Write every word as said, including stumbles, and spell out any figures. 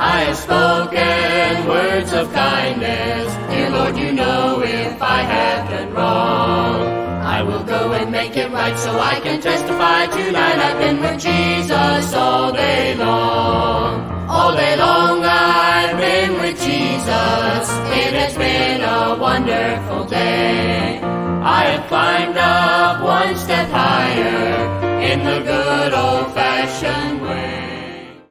I have spoken words of kindness. Dear Lord, you know if I have done wrong. I will go and make it right so I can testify tonight I've been with Jesus all day long. All day long I've been with Jesus. It has been a wonderful day. I have climbed up one step higher in the good old-fashioned